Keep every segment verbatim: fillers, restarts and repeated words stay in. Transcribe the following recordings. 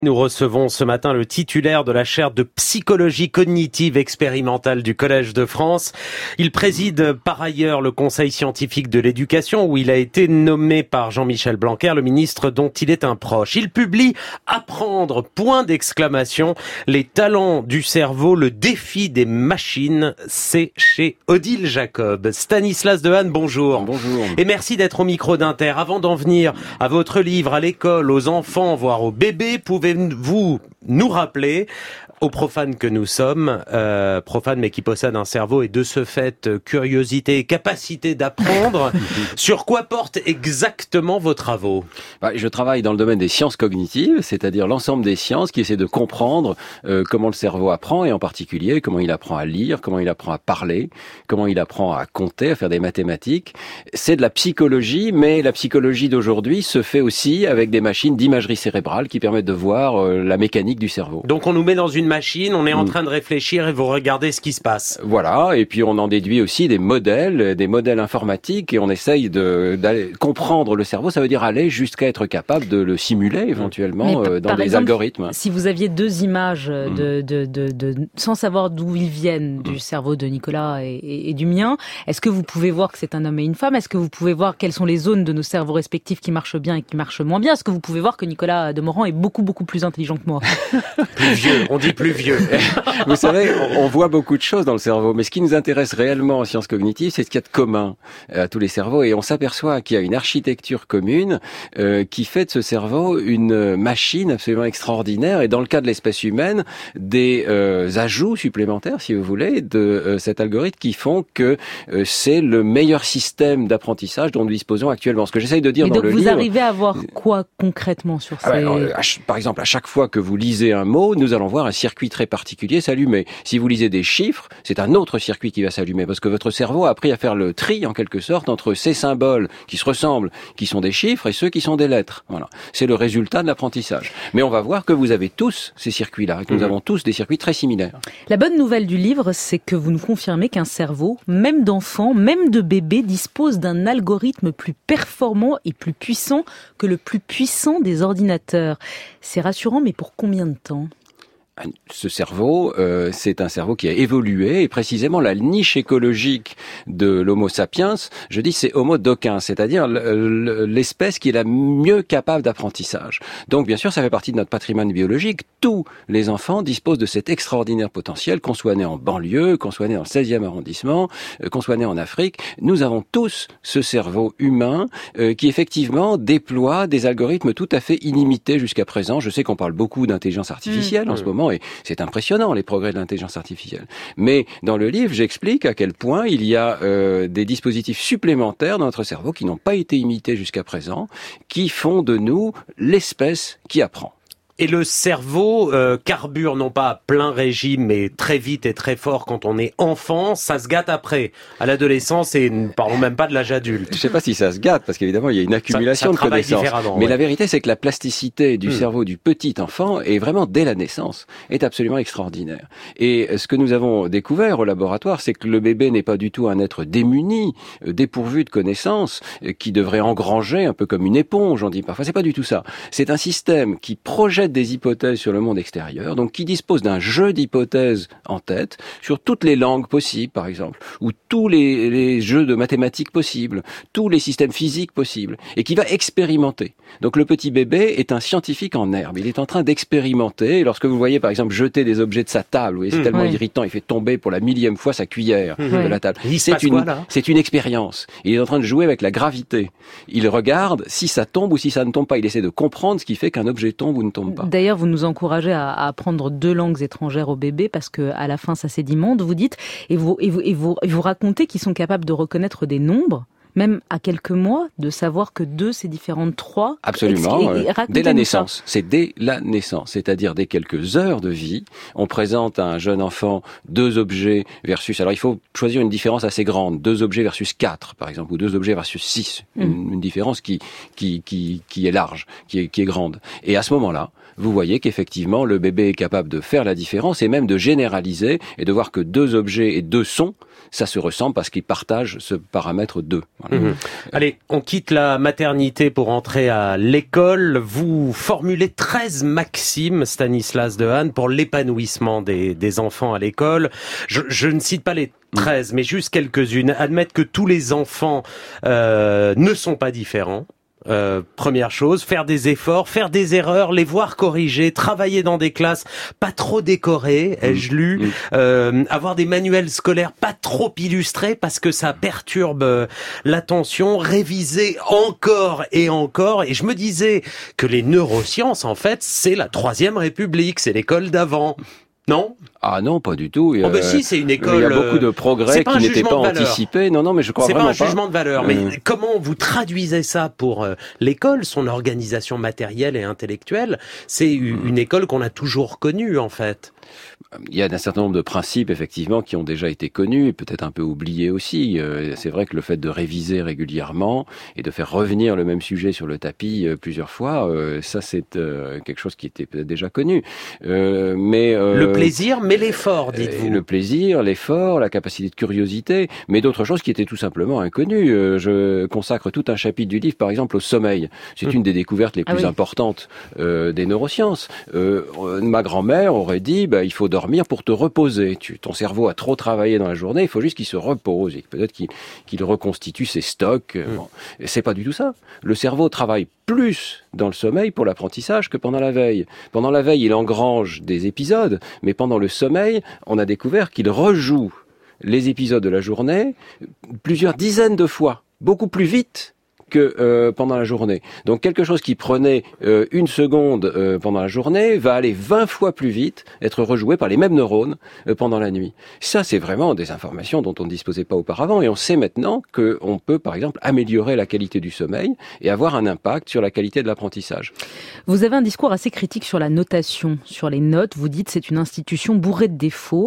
Nous recevons ce matin le titulaire de la chaire de psychologie cognitive expérimentale du Collège de France. Il préside par ailleurs le Conseil scientifique de l'éducation où il a été nommé par Jean-Michel Blanquer, le ministre dont il est un proche. Il publie Apprendre, point d'exclamation, les talents du cerveau, le défi des machines. C'est chez Odile Jacob. Stanislas Dehaene, bonjour. Bonjour. Et merci d'être au micro d'Inter. Avant d'en venir à votre livre, à l'école, aux enfants, voire aux bébés, pouvez vous nous rappeler, aux profanes que nous sommes, euh, profanes mais qui possèdent un cerveau et de ce fait curiosité et capacité d'apprendre, sur quoi portent exactement vos travaux ? Bah, je travaille dans le domaine des sciences cognitives, c'est-à-dire l'ensemble des sciences qui essaient de comprendre euh, comment le cerveau apprend et en particulier comment il apprend à lire, comment il apprend à parler, comment il apprend à compter, à faire des mathématiques. C'est de la psychologie, mais la psychologie d'aujourd'hui se fait aussi avec des machines d'imagerie cérébrale qui permettent de voir euh, la mécanique du cerveau. Donc on nous met dans une machine, on est en train de réfléchir et vous regardez ce qui se passe. Voilà, et puis on en déduit aussi des modèles, des modèles informatiques, et on essaye de d'aller comprendre le cerveau. Ça veut dire aller jusqu'à être capable de le simuler éventuellement euh, dans des exemple, algorithmes. Si vous aviez deux images de, de, de, de, de sans savoir d'où ils viennent, du mmh. cerveau de Nicolas et, et, et du mien, est-ce que vous pouvez voir que c'est un homme et une femme ? Est-ce que vous pouvez voir quelles sont les zones de nos cerveaux respectifs qui marchent bien et qui marchent moins bien ? Est-ce que vous pouvez voir que Nicolas Demorand est beaucoup beaucoup plus intelligent que moi ? Plus vieux, on dit plus vieux. Vous savez, on voit beaucoup de choses dans le cerveau, mais ce qui nous intéresse réellement en sciences cognitives, c'est ce qu'il y a de commun à tous les cerveaux, et on s'aperçoit qu'il y a une architecture commune euh, qui fait de ce cerveau une machine absolument extraordinaire, et dans le cas de l'espèce humaine, des euh, ajouts supplémentaires, si vous voulez, de euh, cet algorithme qui font que euh, c'est le meilleur système d'apprentissage dont nous disposons actuellement. Ce que j'essaye de dire mais dans donc le vous livre... vous arrivez à voir quoi concrètement sur ces... Ah ouais, alors, à, par exemple, à chaque fois que vous lisez un mot, nous allons voir un circuit très particulier s'allumer. Si vous lisez des chiffres, c'est un autre circuit qui va s'allumer parce que votre cerveau a appris à faire le tri en quelque sorte entre ces symboles qui se ressemblent, qui sont des chiffres, et ceux qui sont des lettres. Voilà. C'est le résultat de l'apprentissage. Mais on va voir que vous avez tous ces circuits-là, et que nous mmh. avons tous des circuits très similaires. La bonne nouvelle du livre, c'est que vous nous confirmez qu'un cerveau, même d'enfant, même de bébé, dispose d'un algorithme plus performant et plus puissant que le plus puissant des ordinateurs. C'est rassurant, mais pour combien de temps ? Ce cerveau, euh, c'est un cerveau qui a évolué, et précisément la niche écologique de l'Homo sapiens, je dis c'est Homo docens, c'est-à-dire l'espèce qui est la mieux capable d'apprentissage. Donc bien sûr, ça fait partie de notre patrimoine biologique. Tous les enfants disposent de cet extraordinaire potentiel, qu'on soit né en banlieue, qu'on soit né dans le seizième arrondissement, euh, qu'on soit né en Afrique. Nous avons tous ce cerveau humain euh, qui effectivement déploie des algorithmes tout à fait illimités jusqu'à présent. Je sais qu'on parle beaucoup d'intelligence artificielle mmh. en ce moment, et c'est impressionnant les progrès de l'intelligence artificielle. Mais dans le livre, j'explique à quel point il y a euh, des dispositifs supplémentaires dans notre cerveau qui n'ont pas été imités jusqu'à présent, qui font de nous l'espèce qui apprend. Et le cerveau euh, carbure non pas à plein régime, mais très vite et très fort quand on est enfant. Ça se gâte après, à l'adolescence, et ne parlons même pas de l'âge adulte. Je ne sais pas si ça se gâte, parce qu'évidemment, il y a une accumulation ça, ça de connaissances. Mais ouais. la vérité, c'est que la plasticité du mmh. cerveau du petit enfant, est vraiment dès la naissance, est absolument extraordinaire. Et ce que nous avons découvert au laboratoire, c'est que le bébé n'est pas du tout un être démuni, dépourvu de connaissances, qui devrait engranger un peu comme une éponge, on dit parfois. C'est pas du tout ça. C'est un système qui projette des hypothèses sur le monde extérieur, donc qui dispose d'un jeu d'hypothèses en tête sur toutes les langues possibles, par exemple, ou tous les, les jeux de mathématiques possibles, tous les systèmes physiques possibles, et qui va expérimenter. Donc le petit bébé est un scientifique en herbe. Il est en train d'expérimenter. Et lorsque vous voyez, par exemple, jeter des objets de sa table, vous voyez, c'est mmh, tellement oui. irritant, il fait tomber pour la millième fois sa cuillère mmh, de oui. la table. C'est une, quoi, c'est une expérience. Il est en train de jouer avec la gravité. Il regarde si ça tombe ou si ça ne tombe pas. Il essaie de comprendre ce qui fait qu'un objet tombe ou ne tombe pas. D'ailleurs, vous nous encouragez à, à apprendre deux langues étrangères au bébé parce que à la fin, ça c'est d'immonde, vous dites, et vous, et vous, et vous, et vous racontez qu'ils sont capables de reconnaître des nombres, même à quelques mois, de savoir que deux, c'est différent de trois. Absolument. Et, et dès la naissance. Ça. C'est dès la naissance. C'est-à-dire dès quelques heures de vie, on présente à un jeune enfant deux objets versus... Alors, il faut choisir une différence assez grande. Deux objets versus quatre, par exemple, ou deux objets versus six. Mmh. Une, une différence qui, qui, qui, qui est large, qui est, qui est grande. Et à ce moment-là, vous voyez qu'effectivement, le bébé est capable de faire la différence et même de généraliser et de voir que deux objets et deux sons, ça se ressemble parce qu'ils partagent ce paramètre deux. Voilà. Mmh. Allez, on quitte la maternité pour entrer à l'école. Vous formulez treize maximes, Stanislas Dehaene, pour l'épanouissement des, des enfants à l'école. Je, je ne cite pas les treize, mais juste quelques-unes. Admettre que tous les enfants euh, ne sont pas différents. Euh, première chose, faire des efforts, faire des erreurs, les voir corriger, travailler dans des classes pas trop décorées, ai-je lu, mmh. euh, avoir des manuels scolaires pas trop illustrés parce que ça perturbe euh, l'attention, réviser encore et encore. Et je me disais que les neurosciences, en fait, c'est la Troisième République, c'est l'école d'avant. Non? Ah non, pas du tout. Oh ben si, c'est une école. Il y a beaucoup de progrès qui n'étaient pas anticipés. Non, non, mais je crois vraiment pas. C'est pas un jugement de valeur. Mais euh... comment vous traduisez ça pour euh, l'école, son organisation matérielle et intellectuelle? C'est une, une école qu'on a toujours connue, en fait. Il y a un certain nombre de principes, effectivement, qui ont déjà été connus et peut-être un peu oubliés aussi. Euh, c'est vrai que le fait de réviser régulièrement et de faire revenir le même sujet sur le tapis euh, plusieurs fois, euh, ça c'est euh, quelque chose qui était peut-être déjà connu. Euh, mais euh, le plaisir, mais l'effort, dites-vous. Le plaisir, l'effort, la capacité de curiosité, mais d'autres choses qui étaient tout simplement inconnues. Euh, je consacre tout un chapitre du livre, par exemple, au sommeil. C'est mmh. une des découvertes les plus ah oui. importantes euh, des neurosciences. Euh, ma grand-mère aurait dit, bah, il faut dormir pour te reposer. Tu, ton cerveau a trop travaillé dans la journée, il faut juste qu'il se repose. Et peut-être qu'il, qu'il reconstitue ses stocks. Mmh. Bon. C'est pas du tout ça. Le cerveau travaille plus dans le sommeil pour l'apprentissage que pendant la veille. Pendant la veille, il engrange des épisodes, mais pendant le sommeil, on a découvert qu'il rejoue les épisodes de la journée plusieurs dizaines de fois, beaucoup plus vite que euh, pendant la journée. Donc quelque chose qui prenait euh, une seconde euh, pendant la journée va aller vingt fois plus vite, être rejoué par les mêmes neurones euh, pendant la nuit. Ça, c'est vraiment des informations dont on ne disposait pas auparavant, et on sait maintenant qu'on peut, par exemple, améliorer la qualité du sommeil et avoir un impact sur la qualité de l'apprentissage. Vous avez un discours assez critique sur la notation, sur les notes. Vous dites que c'est une institution bourrée de défauts.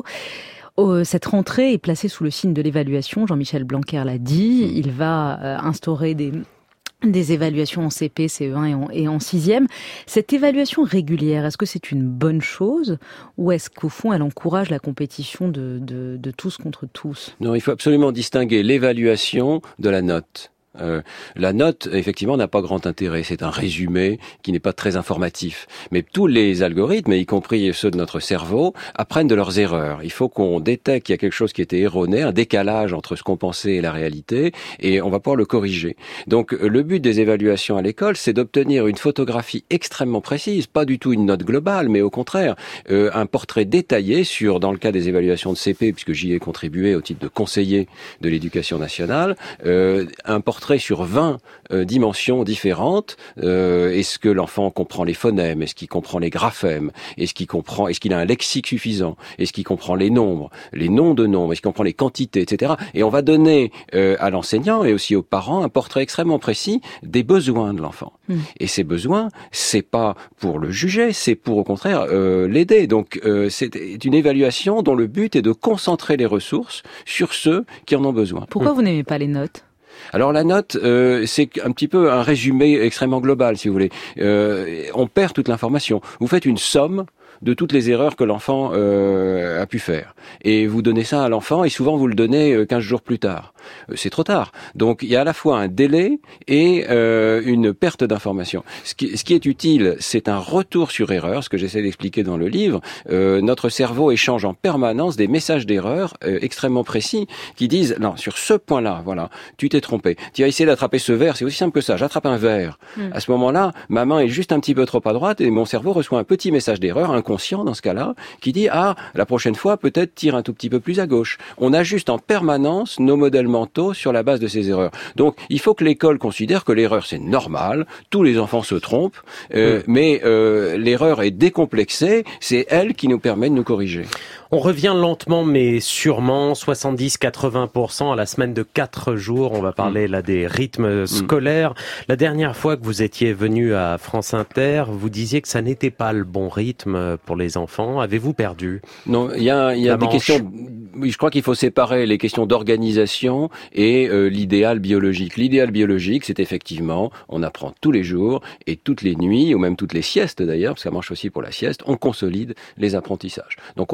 Cette rentrée est placée sous le signe de l'évaluation. Jean-Michel Blanquer l'a dit. Il va euh, instaurer des... des évaluations en C P, C E un et en, et en sixième. Cette évaluation régulière, est-ce que c'est une bonne chose ou est-ce qu'au fond, elle encourage la compétition de, de, de tous contre tous? Non, il faut absolument distinguer l'évaluation de la note. Euh, la note, effectivement, n'a pas grand intérêt. C'est un résumé qui n'est pas très informatif. Mais tous les algorithmes, y compris ceux de notre cerveau, apprennent de leurs erreurs. Il faut qu'on détecte qu'il y a quelque chose qui était erroné, un décalage entre ce qu'on pensait et la réalité, et on va pouvoir le corriger. Donc, le but des évaluations à l'école, c'est d'obtenir une photographie extrêmement précise, pas du tout une note globale, mais au contraire, euh, un portrait détaillé sur, dans le cas des évaluations de C P, puisque j'y ai contribué au titre de conseiller de l'éducation nationale, euh, un portrait sur vingt euh, dimensions différentes. Euh, est-ce que l'enfant comprend les phonèmes? Est-ce qu'il comprend les graphèmes? Est-ce qu'il comprend? Est-ce qu'il a un lexique suffisant? Est-ce qu'il comprend les nombres, les noms de nombres? Est-ce qu'il comprend les quantités, et cetera. Et on va donner euh, à l'enseignant et aussi aux parents un portrait extrêmement précis des besoins de l'enfant. Mmh. Et ces besoins, c'est pas pour le juger, c'est pour au contraire euh, l'aider. Donc euh, c'est une évaluation dont le but est de concentrer les ressources sur ceux qui en ont besoin. Pourquoi mmh. vous n'aimez pas les notes? Alors la note, euh, c'est un petit peu un résumé extrêmement global, si vous voulez. Euh, on perd toute l'information. Vous faites une somme de toutes les erreurs que l'enfant euh, a pu faire. Et vous donnez ça à l'enfant, et souvent vous le donnez quinze jours plus tard. C'est trop tard. Donc il y a à la fois un délai et euh, une perte d'information. Ce qui, ce qui est utile, c'est un retour sur erreur, ce que j'essaie d'expliquer dans le livre. Euh, notre cerveau échange en permanence des messages d'erreur euh, extrêmement précis qui disent, non, sur ce point-là, voilà, tu t'es trompé. Tu as essayé d'attraper ce verre, c'est aussi simple que ça. J'attrape un verre. Mmh. À ce moment-là, ma main est juste un petit peu trop à droite et mon cerveau reçoit un petit message d'erreur, inconscient dans ce cas-là, qui dit, ah, la prochaine fois, peut-être tire un tout petit peu plus à gauche. On ajuste en permanence nos modèles mentaux sur la base de ces erreurs. Donc, il faut que l'école considère que l'erreur, c'est normal, tous les enfants se trompent, euh, mmh. mais euh, l'erreur est décomplexée, c'est elle qui nous permet de nous corriger. On revient lentement mais sûrement, soixante-dix à quatre-vingts pour cent à la semaine de quatre jours. On va parler mmh. là des rythmes scolaires. Mmh. La dernière fois que vous étiez venu à France Inter, vous disiez que ça n'était pas le bon rythme pour les enfants. Avez-vous perdu? Non, il y a, y a des manche. questions... Oui, je crois qu'il faut séparer les questions d'organisation et euh, l'idéal biologique. L'idéal biologique, c'est effectivement, on apprend tous les jours et toutes les nuits, ou même toutes les siestes d'ailleurs, parce que ça marche aussi pour la sieste, on consolide les apprentissages. Donc on alterne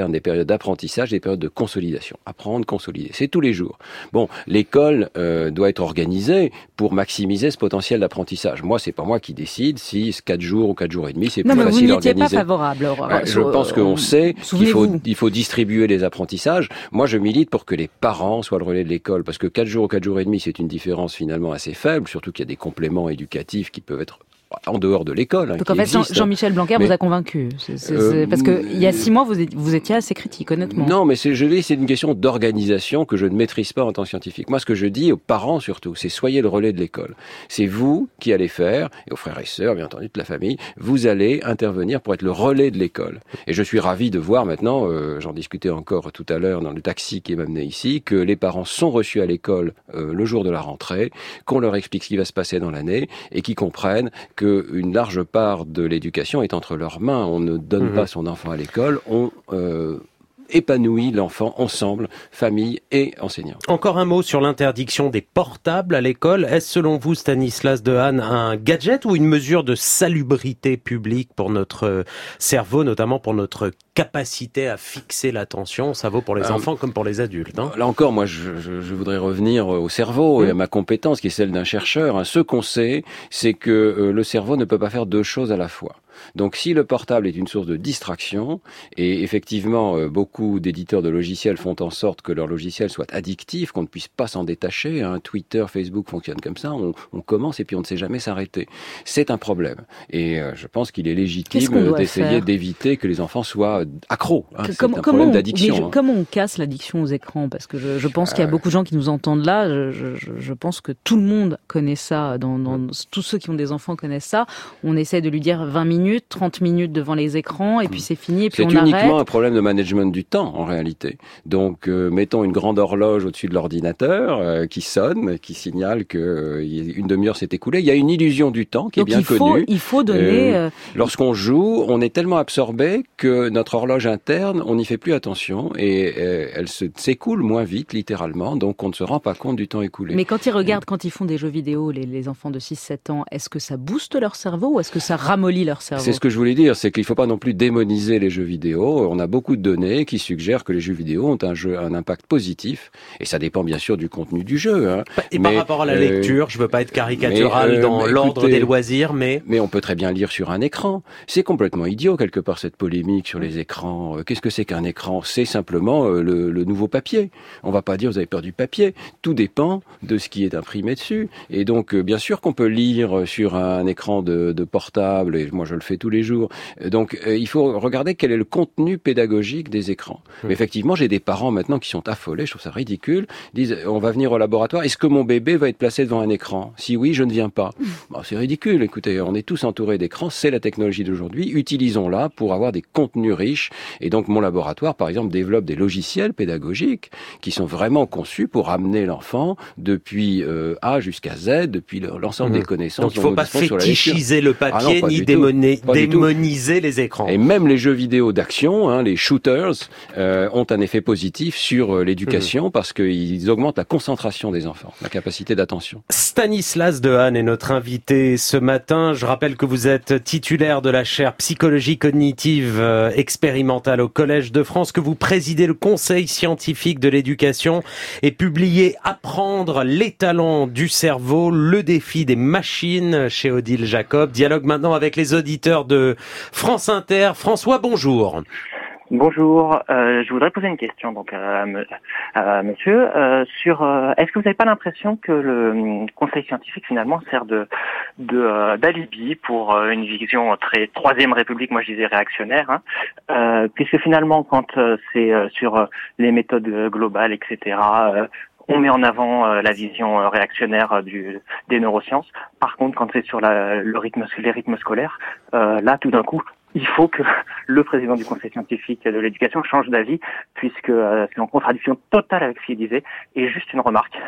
alterne des périodes d'apprentissage et des périodes de consolidation. Apprendre, consolider. C'est tous les jours. Bon, l'école euh, doit être organisée pour maximiser ce potentiel d'apprentissage. Moi, c'est pas moi qui décide si quatre jours ou quatre jours et demi, c'est non, plus mais facile à organiser. Vous n'y étiez pas favorable. Alors, ouais, je pense qu'on sait qu'il faut, il faut distribuer les apprentissages. Moi, je milite pour que les parents soient le relais de l'école, parce que quatre jours ou quatre jours et demi, c'est une différence finalement assez faible, surtout qu'il y a des compléments éducatifs qui peuvent être en dehors de l'école. Hein, Donc en fait, Jean, Jean-Michel Blanquer mais, vous a convaincu. C'est, c'est, euh, parce que il y a six mois, vous, êtes, vous étiez assez critique, honnêtement. Non, mais c'est, je dis, c'est une question d'organisation que je ne maîtrise pas en tant que scientifique. Moi, ce que je dis aux parents surtout, c'est soyez le relais de l'école. C'est vous qui allez faire, et aux frères et sœurs, bien entendu, de la famille, vous allez intervenir pour être le relais de l'école. Et je suis ravi de voir maintenant, euh, j'en discutais encore tout à l'heure dans le taxi qui m'amenait ici, que les parents sont reçus à l'école euh, le jour de la rentrée, qu'on leur explique ce qui va se passer dans l'année, et qu'ils comprennent qu'une large part de l'éducation est entre leurs mains. On ne donne mmh. pas son enfant à l'école, on euh, épanouit l'enfant ensemble, famille et enseignants. Encore un mot sur l'interdiction des portables à l'école. Est-ce selon vous, Stanislas Dehaene, un gadget ou une mesure de salubrité publique pour notre cerveau, notamment pour notre capacité à fixer l'attention? Ça vaut pour les euh, enfants comme pour les adultes. Hein. Là encore, moi, je, je, je voudrais revenir au cerveau mmh. et à ma compétence qui est celle d'un chercheur. Ce qu'on sait, c'est que euh, le cerveau ne peut pas faire deux choses à la fois. Donc si le portable est une source de distraction, et effectivement euh, beaucoup d'éditeurs de logiciels font en sorte que leur logiciel soit addictif, qu'on ne puisse pas s'en détacher, hein, Twitter, Facebook fonctionnent comme ça, on, on commence et puis on ne sait jamais s'arrêter. C'est un problème. Et euh, je pense qu'il est légitime d'essayer faire d'éviter que les enfants soient accros. Hein, c'est comment, un problème on, d'addiction. Je, hein. Comment on casse l'addiction aux écrans? Parce que je, je pense euh... qu'il y a beaucoup de gens qui nous entendent là, je, je, je pense que tout le monde connaît ça, dans, dans, mmh. tous ceux qui ont des enfants connaissent ça. On essaie de lui dire vingt minutes, trente minutes devant les écrans, et puis c'est fini, et puis on arrête. C'est uniquement un problème de management du temps, en réalité. Donc, euh, mettons une grande horloge au-dessus de l'ordinateur, euh, qui sonne, qui signale que euh, une demi-heure s'est écoulée. Il y a une illusion du temps qui Donc est bien il faut, connue. il faut donner... Euh... Lorsqu'on joue, on est tellement absorbé que notre horloge interne, on n'y fait plus attention, et euh, elle se, s'écoule moins vite, littéralement, donc on ne se rend pas compte du temps écoulé. Mais quand ils regardent, quand ils font des jeux vidéo, les, les enfants de six sept ans, est-ce que ça booste leur cerveau, ou est-ce que ça ramollit leur cerveau? C'est ce que je voulais dire, c'est qu'il ne faut pas non plus démoniser les jeux vidéo. On a beaucoup de données qui suggèrent que les jeux vidéo ont un, jeu, un impact positif, et ça dépend bien sûr du contenu du jeu. Hein. Et mais, par rapport à la lecture, euh, je ne veux pas être caricatural mais, euh, dans l'ordre écoutez, des loisirs, mais... Mais on peut très bien lire sur un écran. C'est complètement idiot, quelque part, cette polémique sur les écrans. Qu'est-ce que c'est qu'un écran? C'est simplement euh, le, le nouveau papier. On ne va pas dire vous avez peur du papier. Tout dépend de ce qui est imprimé dessus. Et donc, euh, bien sûr qu'on peut lire sur un écran de, de portable, et moi je le fais tous les jours. Donc, euh, il faut regarder quel est le contenu pédagogique des écrans. Mmh. Mais effectivement, j'ai des parents maintenant qui sont affolés, je trouve ça ridicule, disent on va venir au laboratoire, est-ce que mon bébé va être placé devant un écran? Si oui, je ne viens pas. Mmh. Bon, c'est ridicule, écoutez, on est tous entourés d'écrans, c'est la technologie d'aujourd'hui, utilisons-la pour avoir des contenus riches. Et donc, mon laboratoire, par exemple, développe des logiciels pédagogiques qui sont vraiment conçus pour amener l'enfant depuis euh, A jusqu'à Z, depuis le, l'ensemble mmh. des connaissances. Donc, il ne faut pas fétichiser le papier, ah non, ni démoner, démoniser les écrans. Et même les jeux vidéo d'action, hein, les shooters, euh, ont un effet positif sur euh, l'éducation mmh. parce qu'ils augmentent la concentration des enfants, la capacité d'attention. Stanislas Dehaene est notre invité ce matin. Je rappelle que vous êtes titulaire de la chaire psychologie cognitive euh, expérimentale au Collège de France, que vous présidez le Conseil scientifique de l'éducation et publiez Apprendre les talents du cerveau, le défi des machines chez Odile Jacob. Dialogue maintenant avec les auditeurs de France Inter. François, bonjour. Bonjour, euh, je voudrais poser une question donc à, à, à monsieur euh, sur euh, est-ce que vous n'avez pas l'impression que le conseil scientifique finalement sert de de euh, d'alibi pour euh, une vision très troisième république, moi je disais réactionnaire, hein, euh, puisque finalement quand euh, c'est euh, sur euh, les méthodes globales, et cetera. Euh, on met en avant euh, la vision euh, réactionnaire euh, du, des neurosciences. Par contre, quand c'est sur la, le rythme, les rythmes scolaires, euh, là, tout d'un coup, il faut que le président du Conseil scientifique de l'éducation change d'avis, puisque euh, c'est en contradiction totale avec ce qu'il disait. Et juste une remarque.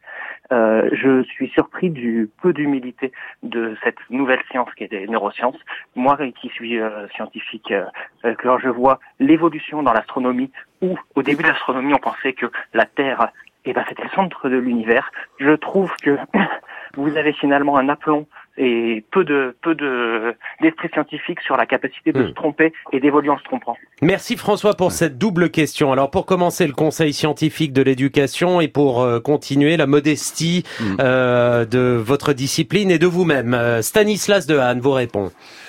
Euh, je suis surpris du peu d'humilité de cette nouvelle science qui est des neurosciences. Moi qui suis euh, scientifique, euh, quand je vois l'évolution dans l'astronomie, où au début de l'astronomie on pensait que la Terre, eh ben, c'était le centre de l'univers, je trouve que vous avez finalement un aplomb et peu de peu de d'esprit scientifique sur la capacité de mmh. se tromper et d'évoluer en se trompant. Merci François pour cette double question. Alors pour commencer, le Conseil scientifique de l'éducation et pour euh, continuer, la modestie mmh. euh, de votre discipline et de vous-même. Euh, Stanislas Dehaene vous répond.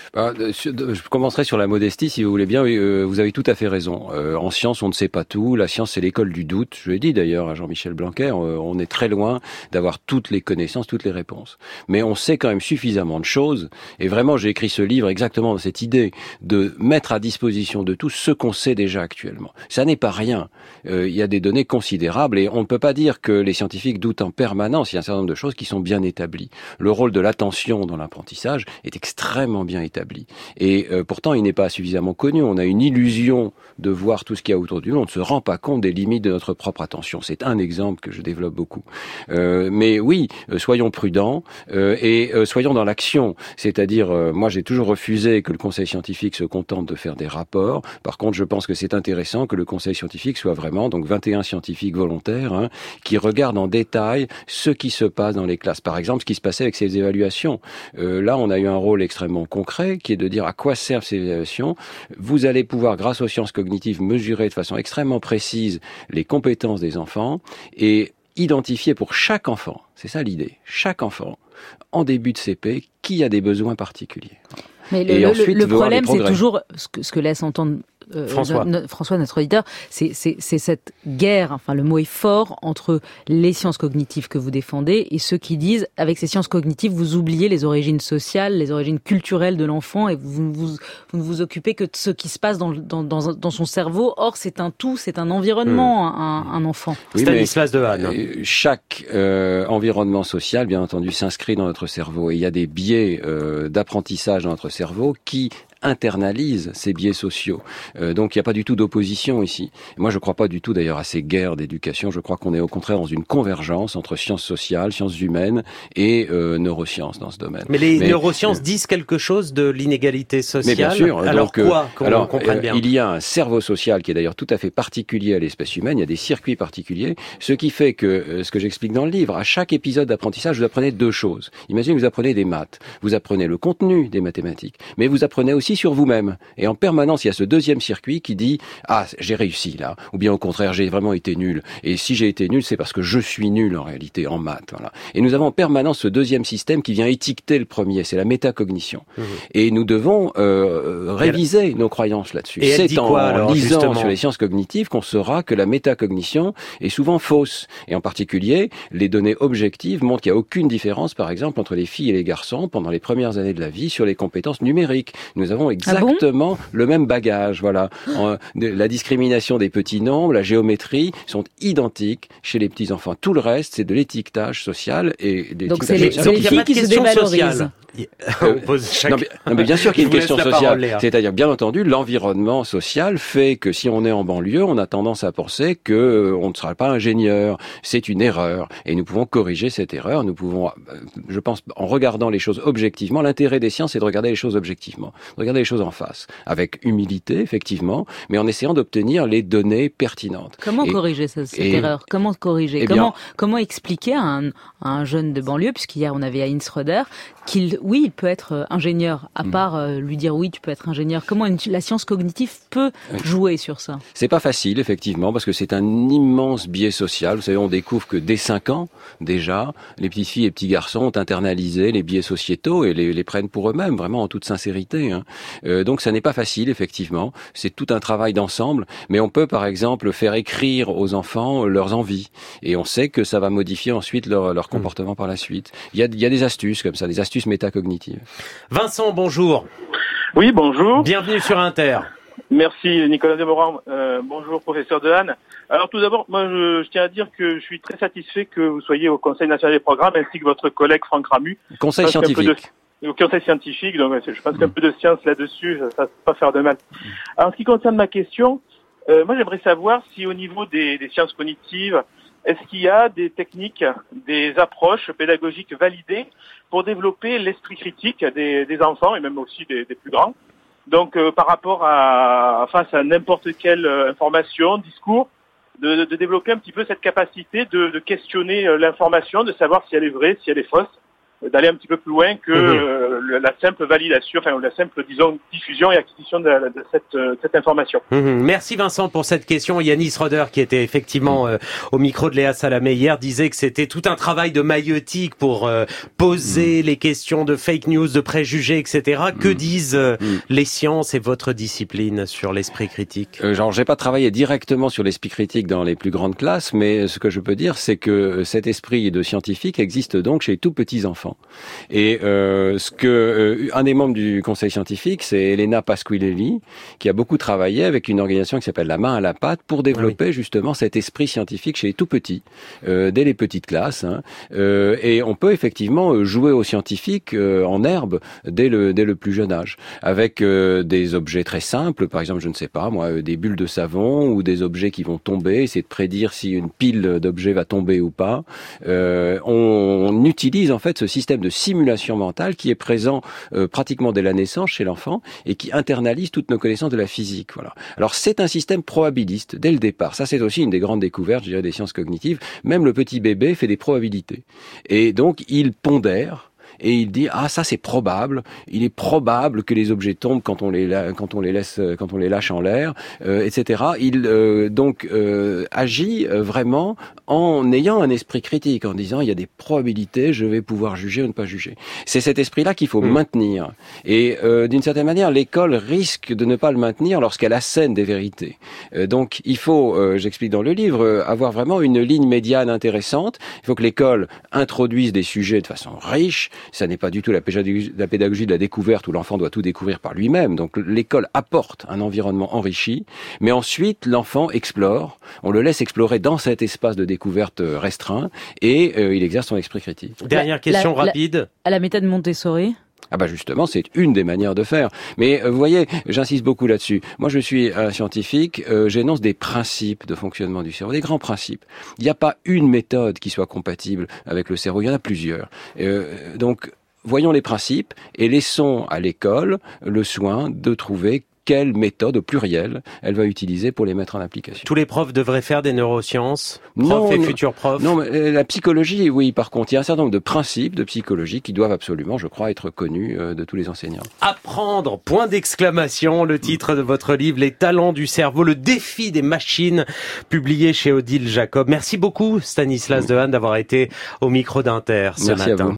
Je commencerai sur la modestie, si vous voulez bien. Oui, euh, vous avez tout à fait raison. Euh, en science, on ne sait pas tout. La science, c'est l'école du doute. Je l'ai dit d'ailleurs à Jean-Michel Blanquer. Euh, on est très loin d'avoir toutes les connaissances, toutes les réponses. Mais on sait quand même suffisamment de choses. Et vraiment, j'ai écrit ce livre exactement dans cette idée de mettre à disposition de tous ce qu'on sait déjà actuellement. Ça n'est pas rien. Euh, il y a des données considérables et on ne peut pas dire que les scientifiques doutent en permanence. Il y a un certain nombre de choses qui sont bien établies. Le rôle de l'attention dans l'apprentissage est extrêmement bien établi. Et euh, pourtant, il n'est pas suffisamment connu. On a une illusion de voir tout ce qu'il y a autour de nous. On ne se rend pas compte des limites de notre propre attention. C'est un exemple que je développe beaucoup. Euh, mais oui, euh, soyons prudents euh, et euh, soyons dans l'action. C'est-à-dire, euh, moi, j'ai toujours refusé que le Conseil scientifique se contente de faire des rapports. Par contre, je pense que c'est intéressant que le Conseil scientifique soit vraiment, donc vingt et un scientifiques volontaires, hein, qui regardent en détail ce qui se passe dans les classes. Par exemple, ce qui se passait avec ces évaluations. Euh, là, on a eu un rôle extrêmement concret, qui est de dire à quoi servent ces évaluations. Vous allez pouvoir, grâce aux sciences cognitives, mesurer de façon extrêmement précise les compétences des enfants et identifier pour chaque enfant, c'est ça l'idée, chaque enfant, en début de C P, qui a des besoins particuliers. Mais le, le, le problème, c'est toujours ce que, ce que laisse entendre euh, François. No, François, notre auditeur, c'est, c'est, c'est cette guerre, enfin le mot est fort, entre les sciences cognitives que vous défendez et ceux qui disent, avec ces sciences cognitives, vous oubliez les origines sociales, les origines culturelles de l'enfant et vous, vous, vous ne vous occupez que de ce qui se passe dans, dans, dans, dans son cerveau. Or, c'est un tout, c'est un environnement, mmh. un, un enfant. Oui, Stanislas Dehaene. Euh, chaque euh, environnement social, bien entendu, s'inscrit dans notre cerveau et il y a des biais euh, d'apprentissage dans notre cerveau qui internalise ces biais sociaux. Euh, donc il n'y a pas du tout d'opposition ici. Moi je ne crois pas du tout d'ailleurs à ces guerres d'éducation. Je crois qu'on est au contraire dans une convergence entre sciences sociales, sciences humaines et euh, neurosciences dans ce domaine. Mais les mais, neurosciences euh, disent quelque chose de l'inégalité sociale. Mais bien sûr. Alors donc, quoi qu'on alors, comprenne bien. Euh, il y a un cerveau social qui est d'ailleurs tout à fait particulier à l'espèce humaine. Il y a des circuits particuliers. Ce qui fait que, euh, ce que j'explique dans le livre, à chaque épisode d'apprentissage, vous apprenez deux choses. Imaginez que vous apprenez des maths. Vous apprenez le contenu des mathématiques. Mais vous apprenez aussi sur vous-même. Et en permanence, il y a ce deuxième circuit qui dit « Ah, j'ai réussi là », ou bien au contraire, j'ai vraiment été nul. Et si j'ai été nul, c'est parce que je suis nul en réalité en maths. Voilà. Et nous avons en permanence ce deuxième système qui vient étiqueter le premier, c'est la métacognition. Mmh. Et nous devons euh, réviser elle... nos croyances là-dessus. Et c'est dit en quoi, alors, lisant justement sur les sciences cognitives qu'on saura que la métacognition est souvent fausse. Et en particulier, les données objectives montrent qu'il n'y a aucune différence, par exemple, entre les filles et les garçons pendant les premières années de la vie sur les compétences numériques. Nous avons exactement ah bon le même bagage, voilà. En, de, la discrimination des petits nombres, la géométrie sont identiques chez les petits enfants. Tout le reste, c'est de l'étiquetage social et des donc c'est les, les filles qui se dévalorisent. Euh, chaque... non, mais, non mais bien sûr qu'il y a une question sociale. C'est-à-dire, bien entendu, l'environnement social fait que si on est en banlieue, on a tendance à penser que euh, on ne sera pas ingénieur. C'est une erreur. Et nous pouvons corriger cette erreur. Nous pouvons, je pense, en regardant les choses objectivement, l'intérêt des sciences, c'est de regarder les choses objectivement. De regarder les choses en face. Avec humilité, effectivement, mais en essayant d'obtenir les données pertinentes. Comment et, corriger cette, cette et, erreur? Comment corriger? Comment, bien, comment expliquer à un, à un jeune de banlieue, puisqu'hier on avait Aïn Schroeder, qu'il, oui, il peut être ingénieur, à part euh, lui dire oui, tu peux être ingénieur. Comment une, la science cognitive peut oui. jouer sur ça? C'est pas facile, effectivement, parce que c'est un immense biais social. Vous savez, on découvre que dès cinq ans, déjà, les petites filles et petits garçons ont internalisé les biais sociétaux et les, les prennent pour eux-mêmes, vraiment en toute sincérité. Hein. Euh, donc ça n'est pas facile, effectivement. C'est tout un travail d'ensemble, mais on peut, par exemple, faire écrire aux enfants leurs envies. Et on sait que ça va modifier ensuite leur, leur comportement mmh. par la suite. Il y a, il y a des astuces comme ça, des astuces métacognitives. Vincent, bonjour. Oui, bonjour. Bienvenue sur Inter. Merci Nicolas Demorand. Euh, bonjour professeur Dehaene. Alors tout d'abord, moi je, je tiens à dire que je suis très satisfait que vous soyez au Conseil national des programmes ainsi que votre collègue Franck Ramu. Conseil scientifique. De, au Conseil scientifique, donc je pense qu'un peu de science là-dessus, ça ne peut pas faire de mal. Alors, en ce qui concerne ma question, euh, moi j'aimerais savoir si au niveau des, des sciences cognitives, est-ce qu'il y a des techniques, des approches pédagogiques validées pour développer l'esprit critique des, des enfants et même aussi des, des plus grands? Donc, euh, par rapport à face à n'importe quelle information, discours, de, de, de développer un petit peu cette capacité de, de questionner l'information, de savoir si elle est vraie, si elle est fausse. d'aller un petit peu plus loin que mmh. euh, la simple validation, enfin la simple, disons, diffusion et acquisition de, de, cette, de cette information. Mmh. Merci Vincent pour cette question. Yanis Roder, qui était effectivement euh, au micro de Léa Salamé hier, disait que c'était tout un travail de maïeutique pour euh, poser mmh. les questions de fake news, de préjugés, et cetera. Mmh. Que disent euh, mmh. les sciences et votre discipline sur l'esprit critique? euh, Genre, j'ai pas travaillé directement sur l'esprit critique dans les plus grandes classes, mais ce que je peux dire, c'est que cet esprit de scientifique existe donc chez les tout petits enfants. Et euh, ce que euh, un des membres du conseil scientifique, c'est Elena Pasquinelli, qui a beaucoup travaillé avec une organisation qui s'appelle La Main à la Pâte pour développer oui. justement cet esprit scientifique chez les tout petits, euh, dès les petites classes. Hein. Euh, et on peut effectivement jouer aux scientifiques euh, en herbe dès le dès le plus jeune âge, avec euh, des objets très simples, par exemple, je ne sais pas moi, des bulles de savon ou des objets qui vont tomber, essayer de prédire si une pile d'objets va tomber ou pas. Euh, on, on utilise en fait ce système système de simulation mentale qui est présent euh, pratiquement dès la naissance chez l'enfant et qui internalise toutes nos connaissances de la physique. Voilà. Alors c'est un système probabiliste dès le départ. Ça c'est aussi une des grandes découvertes, je dirais, des sciences cognitives. Même le petit bébé fait des probabilités. Et donc il pondère. Et il dit ah ça c'est probable, il est probable que les objets tombent quand on les quand on les laisse quand on les lâche en l'air, euh, et cetera. Il euh, donc euh, agit vraiment en ayant un esprit critique, en disant il y a des probabilités, je vais pouvoir juger ou ne pas juger. C'est cet esprit-là qu'il faut mmh. maintenir. Et euh, d'une certaine manière, l'école risque de ne pas le maintenir lorsqu'elle assène des vérités. Euh, donc il faut, euh, j'explique dans le livre, avoir vraiment une ligne médiane intéressante. Il faut que l'école introduise des sujets de façon riche. Ça n'est pas du tout la pédagogie, la pédagogie de la découverte où l'enfant doit tout découvrir par lui-même. Donc l'école apporte un environnement enrichi, mais ensuite l'enfant explore, on le laisse explorer dans cet espace de découverte restreint et euh, il exerce son esprit critique. Dernière question la, rapide. La, à la méthode Montessori. Ah bah justement, c'est une des manières de faire. Mais euh, vous voyez, j'insiste beaucoup là-dessus. Moi, je suis un scientifique, euh, j'énonce des principes de fonctionnement du cerveau, des grands principes. Il n'y a pas une méthode qui soit compatible avec le cerveau, il y en a plusieurs. Euh, donc, voyons les principes et laissons à l'école le soin de trouver quelle méthode, au pluriel, elle va utiliser pour les mettre en application. Tous les profs devraient faire des neurosciences, profs non, et non, futurs profs? Non, mais la psychologie, oui, par contre, il y a un certain nombre de principes de psychologie qui doivent absolument, je crois, être connus euh, de tous les enseignants. Apprendre, point d'exclamation, le titre de votre livre, Les talents du cerveau, le défi des machines, publié chez Odile Jacob. Merci beaucoup, Stanislas Dehaene, d'avoir été au micro d'Inter ce Merci matin. À vous.